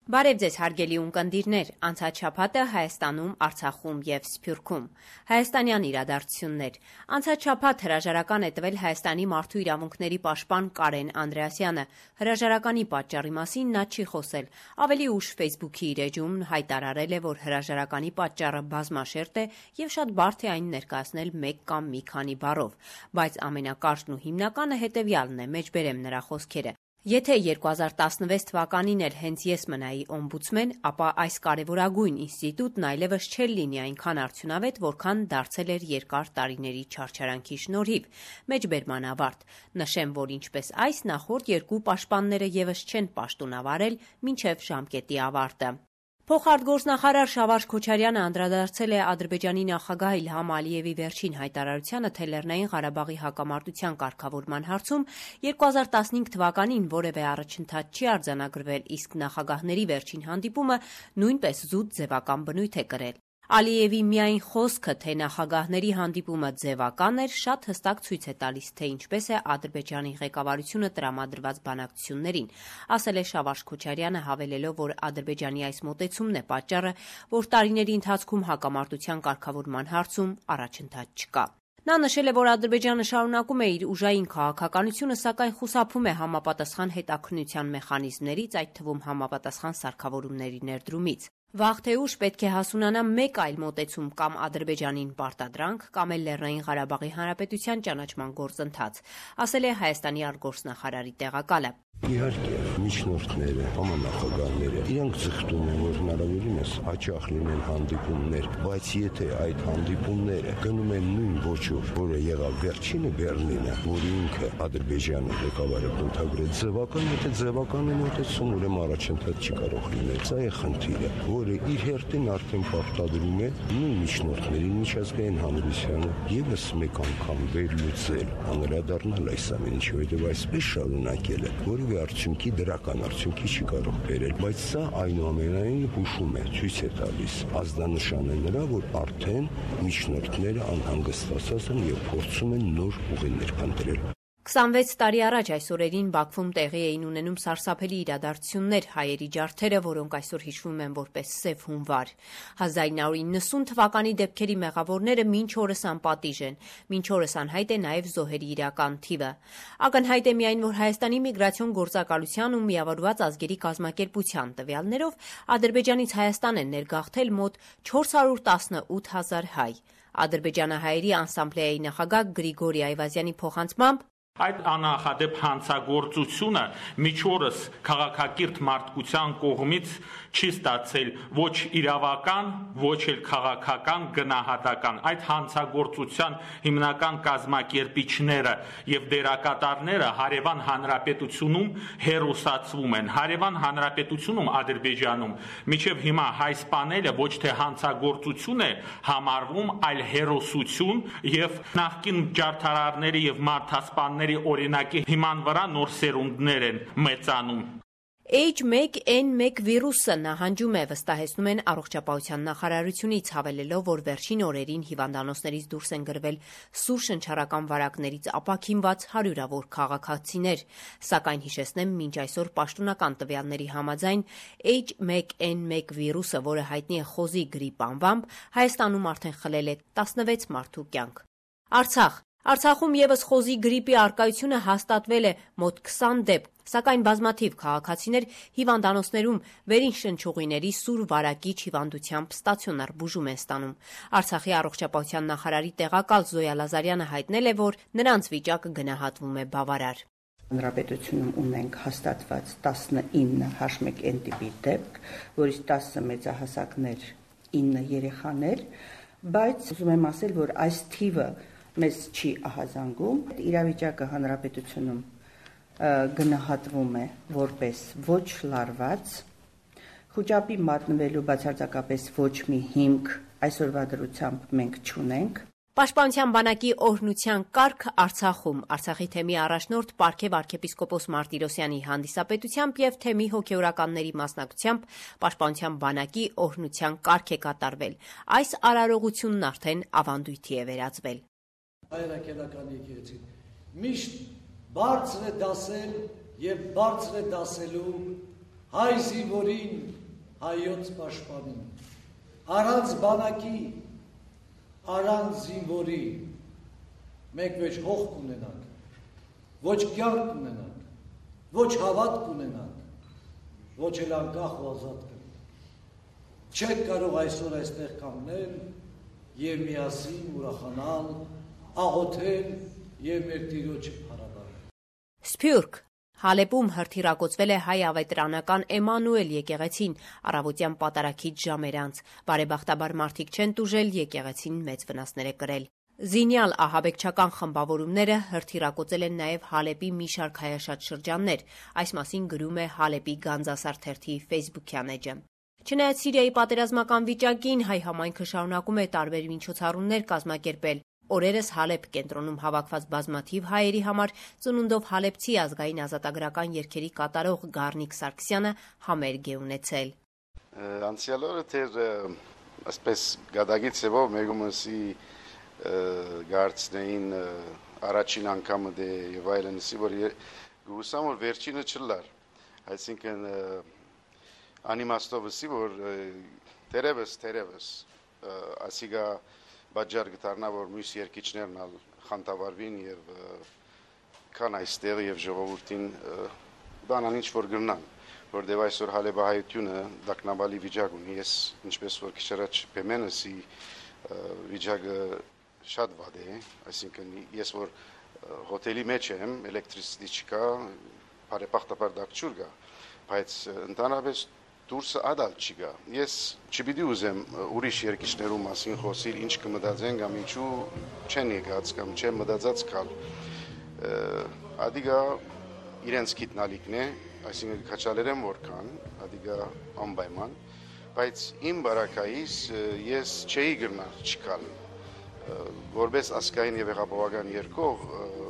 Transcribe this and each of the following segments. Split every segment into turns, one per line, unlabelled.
Բարև ձեզ հարգելի ունկնդիրներ, անցած շաբաթը Հայաստանում, Արցախում և Սփյուռքում։ Հայաստանյան իրադարձություններ։ Անցած շաբաթ հրաժարական է տվել Հայաստանի մարդու իրավունքների պաշտպան Կարեն Անդրեասյանը։ Հրաժարականի պատճառի մասին նա չի խոսել։ Ավելի ուշ Facebook-ի իր էջում հայտարարել է, որ հրաժարականի պատճառը բազմաշերտ է և շատ բարդ է այն ներկայացնել մեկ կամ մի քանի բառով։ Բայց ամենակարճն ու հիմնականը հետևյալն է, մեջբերեմ նրա խոսքերը։ Եթե 2016 թվականին էլ հենց ես մնայի օմբուդսմեն, ապա այս կարևորագույն ինստիտուտն այլևս չէր լինի այնքան արդյունավետ, որքան դարձել էր երկար տարիների չարչարանքի շնորհիվ։ Մեջբերման ավարտ։ Նշեմ, որ ինչպես այս նախորդ երկու պաշտպանները ևս չեն պաշտոնավարել մինչև ժամկետի ավարտը։ Փոխարտգործնախարար Շավարշ Քոչարյանը անդրադարձել է Ադրբեջանի նախագահ Իլհամ Ալիևի վերջին հայտարարությանը, թե Լեռնային Ղարաբաղի հակամարտության կարգավորման հարցում 2015 թվականին որևէ առաջընթաց չի արձանագրվել, իսկ նախագահների վերջին հանդիպումը նույնպես զուտ ձևական բնույթ է կրել։ Ալիևի միայն խոսքը, թե նախագահների հանդիպումը ձևական էր, շատ հստակ ցույց է տալիս, թե ինչպես է Ադրբեջանի ղեկավարությունը տրամադրված բանակցություններին, ասել է Շավարշ Քոչարյանը, հավելելով, որ Ադրբեջանի այս մոտեցումն է պատճառը, որ տարիների ընթացքում հակամարտության կարգավորման հարցում առաջընթաց չկա։ Նա նշել է, որ Ադրբեջանը շարունակում է իր ուժային քաղաքականությունը, սակայն խուսափում է համապատասխան հետաքննության մեխանիզմներից, այդ թվում համապատասխան սարքավորումների ներդրումից։ Վաղ թե ուշ պետք է հասունանա մեկ այլ մոտեցում կամ Ադրբեջանին պարտադրանք, կամ էլ Լեռնային Ղարաբաղի Հանրապետության ճանաչման գործընթաց, ասել է Հայաստանի արտգործնախարարի տեղակալը։
Իհարկե, միջնորդները, համանախագահները, իրանք ձգտում են, որ հնարավորինս հաճախ լինեն հանդիպումներ, բայց եթե այդ հանդիպումները գնում են նույն ոճով, որը եղավ վերջինը Բեռլինը, որ ինքը Ադրբեջանը ղեկավարը կընդհանրել ձևական, եթե ձևական է մոտեցում, ուրեմն առաջընթաց չի կարող լինել։ Սա է խնդիրը, որը իր հերթին արդեն պարտադրում է նույն միջնորդներին, միջազգային հանրությանը ևս մեկ անգամ վերլուծել, անդրադառնալ այս ամեն ինչը, որովհետև այսպես շարունակելը, որը արդյունքի դրական արդյունքի չի կարող բերել, բայց սա այնուամենայնիվ հուշում է, ցույց է տալիս, ազդանշան է նրա, որ արդեն միջնորդները անհանգստացած են եւ փորձում են նոր ուղիներ փնտրել։
26 տարի առաջ այս օրերին Բաքվում տեղի էին ունենում սարսափելի իրադարձություններ, հայերի ջարդերը, որոնք այսօր հիշվում են որպես սև հունվար։ 1990 թվականի դեպքերի մեղավորները մինչ օրս անպատիժ են, մինչ օրս անհայտ է նաև զոհերի իրական թիվը։ Ակնհայտ է միայն, որ Հայաստանի միգրացիոն գործակալության ու Միավորված ազգերի կազմակերպության տվյալներով Ադրբեջանից Հայաստան են ներգաղթել մոտ 418 հազար հայ։ Ադրբեջանահայերի անսամբլեայի նախագահ Գրիգորի Այվազյանի փոխանցմամբ
Այդ աննախադեպ հանցագործությունը միջորս քաղաքակիրթ մարդկության կողմից չի ստացել ոչ իրավական, ոչ էլ քաղաքական գնահատական։ Այդ հանցագործության հիմնական կազմակերպիչները եւ դերակատարները հարևան հանրապետությունում հերոսացվում են։ Հարևան հանրապետությունում Ադրբեջանում մինչեւ հիմա հայ սպաները ոչ թե հանցագործություն է համարվում, այլ հերոսություն եւ նախկին ջարդարարների եւ մարդասպանների օրինակի հիման վրա նոր սերունդներ են մեծանում։
H1N1 վիրուսը նահանջում է, վստահեցնում են առողջապահության նախարարությունից, հավելելով, որ վերջին օրերին հիվանդանոցներից դուրս են գրվել սուր շնչառական վարակներից ապաքինված հարյուրավոր քաղաքացիներ, սակայն հիշեցնեմ, մինչ այսօր պաշտոնական տվյալների համաձայն H1N1 վիրուսը, որը հայտնի է խոզի գրիպ անվամբ, Հայաստանում արդեն խլել է 16 մարդու կյանք։ Արցախում ևս խոզի գրիպի առկայությունը հաստատվել է մոտ 20 դեպք, սակայն բազմաթիվ քաղաքացիներ հիվանդանոցներում վերին շնչուղիների սուր վարակիչ հիվանդությամբ ստացիոնար բուժում են ստանում։ Արցախի առողջապահության նախարարի տեղակալ Զոյա Լազարյանը հայտնել է, որ նրանց վիճակը գնահատվում է բավարար։
Հանրապետությունում ունենք հաստատված 19 H1N տիպի դեպք, որից 10 մեծահասակներ, 9 երեխաներ, բայց ուզում եմ ասել, որ այս թիվը մեզ չի ահազանգում։ Իրավիճակը հանրապետությունում գնահատվում է որպես ոչ լարված, խոճապի մատնվելու բացարձակապես ոչ մի հիմք այսօրվա դրությամբ մենք չունենք։
Պաշտպանության բանակի օրհնության կարգ Արցախում Արցախի թեմի առաջնորդ Պարքև arczepiskopos Մարտիրոսյանի հանդիսապետությամբ եւ թեմի հոգեորականների մասնակցությամբ Պաշտպանության բանակի օրհնության կարգ է կատարվել։ Այս արարողությունն արդեն ավանդույթի է վերածվել։
Հայրաքելական եկեղեցին միշտ բարձր է դասել եւ բարձր է դասելու հայ զինվորին հայոց պաշտպանին, առանց բանակի, առանց զինվորի, մենք ոչ հող կունենանք, ոչ կյանք կունենանք, ոչ հավատ կունենանք, ոչ էլ անկախ ու ազատ կլինենք։ Չեք կարող այսօր այստեղ կանգնել եւ միասին ուրախանալ, աղոթել եւ մեր Տիրոջը փառաբանել։
Սփյուռք Հալեպում հրթիռակոծվել է հայ ավետարանական Էմանուել եկեղեցին առավոտյան պատարագիչ ժամեր անց։ Բարեբախտաբար մարդիկ չեն տուժել, եկեղեցին մեծ վնասներ է կրել։ Զինյալ ահաբեկչական խմբավորումները հրթիռակոծել են նաև Հալեպի մի շարք հայաշատ շրջաններ, այս մասին գրում է Հալեպի Գանձասար թերթի ֆեյսբուքյան էջը։ Չնայած Սիրիայի պատերազմական վիճակին, հայ համայնքը շարունակում է տարբեր միջոցառումներ կազմակերպել։ Օրերս Հալեպ կենտրոնում հավաքված բազմաթիվ հայերի համար ծնունդով հալեպցի ազգային ազատագրական երգերի կատարող Գառնիկ Սարգսյանը համերգ է ունեցել։
Անցյալ օրը թեր ասպես գադագից եւով մեգումսի գարցնեին առաջին անգամը դե եւ այլնսի որ գուսամ որ վերջինը չլար այսինքն անիմաստովսի որ տերևս ասիգա բաժար գտարնա որ մյուս երկիչներն ալ խանտավարվին եւ կան այստեղ եւ ժողովրդին բանան ինչ որ գրնան որտեւ այսօր հալեբահայությունը դակնաբալի վիճակ ունի ես ինչպես որ քիչարաչ պեմենսի վիճակը շատ վատ է այսինքն ես որ հոթելի մեջ եմ էլեկտրիսիտի չկա բարեբախտաբար դակչուր կա բայց ընդհանրապես դուրսը ադալ չկա ես չպիտի ուզեմ ուրիշ երկիչներու մասին խոսել ինչ կմտածեն կամ ինչու չեն եկած կամ չեն մտածած կալ ադիգա իրենց գիտնալիքն է այսինքն քաչալերեն որքան ադիգա անպայման բայց իմ բարակայից ես չէի գրնալ չկալ որպես ասկային եւ հեղափոխական երկող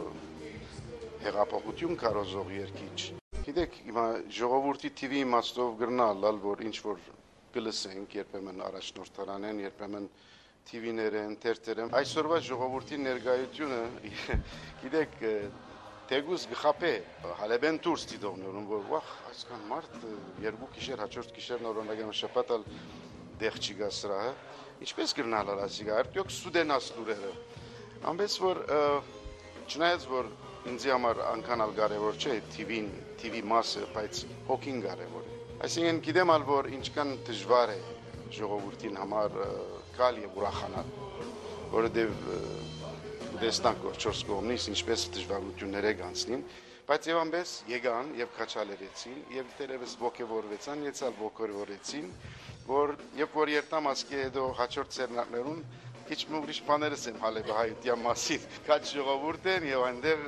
հեղափոխություն կարոզող երկիչ Գիտեք, հիմա ժողովրդի TV իմաստով գրնալ, որ ինչ որ կլսենք, երբեմն առաջնորդարանեն, երբեմն TV-ներեն, թերթերեն։ Այսօրվա ժողովրդի ներկայությունը, գիտեք, թեգուս գխապե, հալեբեն դուրս դիտողներուն, որ վախ, այսքան մարդ երկու գիշեր, հաջորդ գիշերն օրինակ շաբաթալ դեղ չի գա սրահը։ Ինչպես գրնալ ասիգա, արդյոք սուդենաս լուրերը։ Ամենից որ չնայած որ ինձ համար անկանալ կարևոր չէ TV մասը, բայց հոգին կարևոր է։ Այսինքն գիտեմ որ ինչքան դժվար է ժողովրդին համար գալ եւ ուրախանալ, որովհետեւ դեստանք որ 4 կողմից ինչպես դժվարություններ կանցնին, բայց եւ ամենից եկան եւ քաչալերեցին եւ դերևս ողջորվեցան, եցալ ողջորվեցին, որ երբ որ երտամասկի հետո հաջորդ ցերնակներուն Քիչ ուրիշ բաներս եմ հալեբահայության մասին, քաչ ժողովուրդ են եւ այնտեղ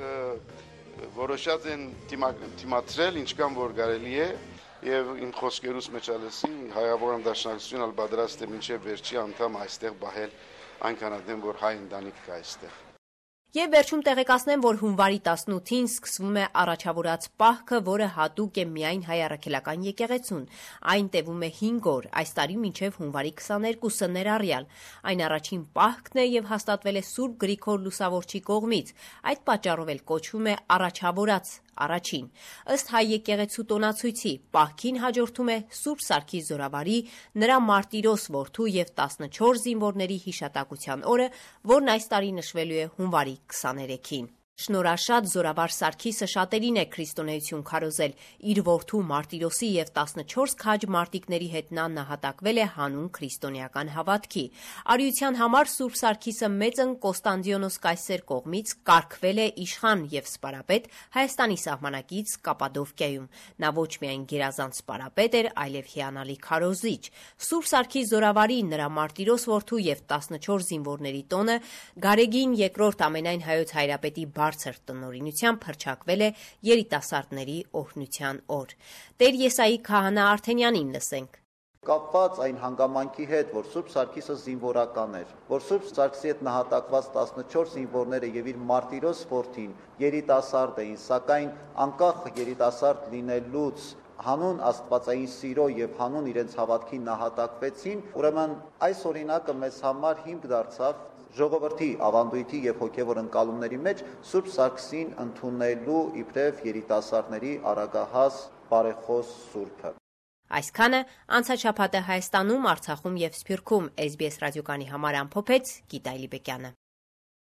որոշած են դիմադրել ինչքան որ կարելի է եւ իմ խոսքերուս մեջ ալսի հայաբարան դաշնակցություն ալ պատրաստ է մինչեւ վերջի անդամ այստեղ բահել այնքան ադեմ որ հայ ընտանիք կա այստեղ
Եվ վերջում տեղեկացնեմ, որ հունվարի 18-ին սկսվում է առաջավորած պահքը, որը հատուկ է միայն հայ առաքելական եկեղեցուն։ Այն տևում է 5 օր, այս տարի մինչև հունվարի 22-ը ներառյալ։ Այն առաջին պահքն է եւ հաստատվել է Սուրբ Գրիգոր Լուսավորչի կողմից։ Այդ պատճառով էլ կոչվում է առաջավորած առաջին։ Ըստ հայ եկեղեցու տոնացույցի, պահքին հաջորդում է Սուրբ Սարգիս Զորավարի, նրա մարտիրոս որդու եւ 14 զինվորների հիշատակության օրը, որն այս տարի նշվելու է հունվարի 23-ին։ Շնորհաշատ Զորավար Սարգիսը շատերին է քրիստոնեություն քարոզել։ Իր որդու Մարտիրոսի եւ 14 քաջ մարտիկների հետ նա նահատակվել է հանուն քրիստոնեական հավատքի։ Արիության համար Սուրբ Սարգիսը մեծն Կոստանդիոնոս Կայսեր կողմից կարգվել է իշխան եւ սպարապետ Հայաստանի սահմանակից Կապադովկիայում։ Նա ոչ միայն գերազանց սպարապետ էր, այլև հիանալի քարոզիչ։ Սուրբ Սարգիս Զորավարի, նրա Մարտիրոս որդու եւ 14 զինվորների տոնը Գարեգին II ամենայն հայոց հայրապետի բարձր տնօրինությամբ հռչակվել է երիտասարդների օրհնության օր։ Տեր Եսայի Քահանա Արթենյանին լսենք։
Կապված այն հանգամանքի հետ, որ Սուրբ Սարգիսը զինվորական էր, որ Սուրբ Սարգսի հետ նահատակված 14 զինվորները եւ իր Մարտիրոս որդին երիտասարդ էին, սակայն անկախ երիտասարդ լինելուց հանուն աստվածային սիրո եւ հանուն իրենց հավատքի նահատակվեցին, ուրեմն այս օրինակը մեզ համար հիմք դարձավ ժողովրդի ավանդույթի եւ հոգեվոր ընկալումների մեջ Սուրբ Սարգսին ընդունելու իբրև երիտասարդների արագահաս բարեխոս սուրբը։
Այսքանը անցաչափած է Հայաստանում, Արցախում եւ Սփյուռքում, SBS ռադիոկայանի համար ամփոփեց Գիտա Իլիբեկյանը։